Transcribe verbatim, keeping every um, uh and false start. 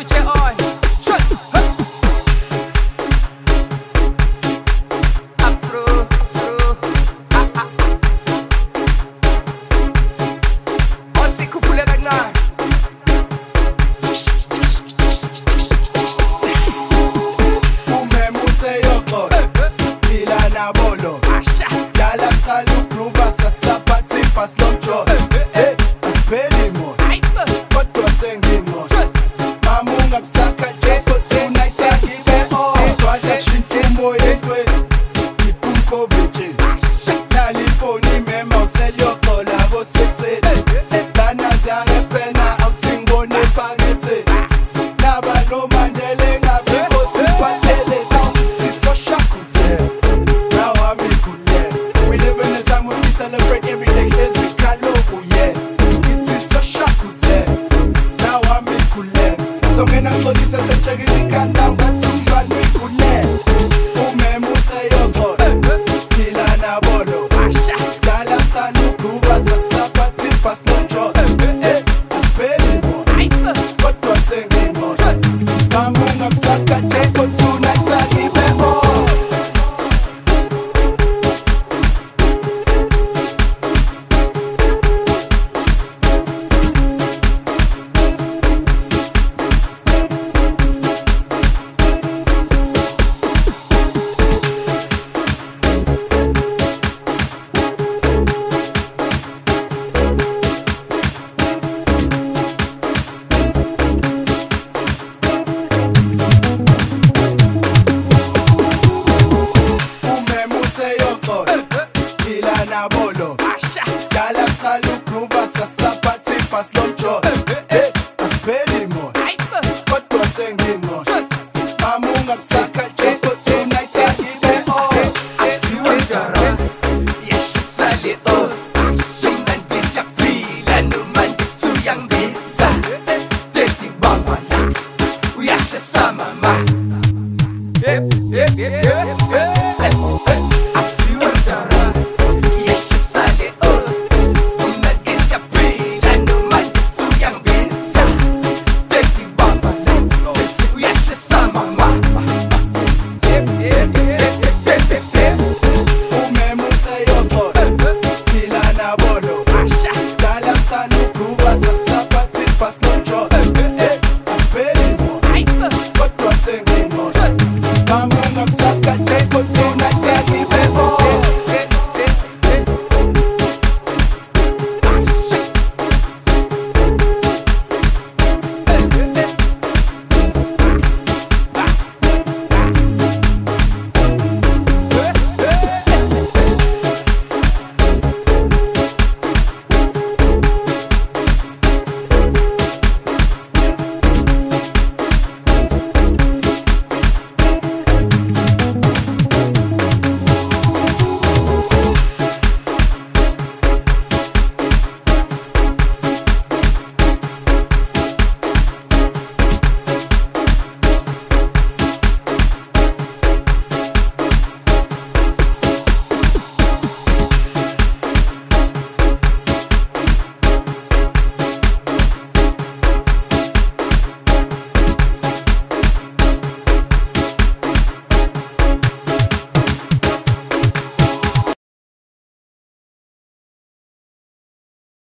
switch it on. Trust. Afro, afro. Ah ah. Osikhuphule kancane. Umemu seyoko. Phila nabolo. Dala qala ukuba sasaphathi pass long draw. Hey, asipheli mo. Kodwa sengimo. Mama ungabusaka just for tonight akibe oh. Twala shinto moya entweni. Iphumko virgin. Nali phone mema useyoko labo sexy. Dana zyange pena awuthingo nepakethe. Naba no mandele ngabe osiphathele. Siso shakuze. Now I'm in good yeah. We live in a time when we celebrate every day. Physical oh yeah. It is so shakuze. Now I'm in good yeah. So when I'm going to say check it, can down that to run me good yeah. Umemu say okay.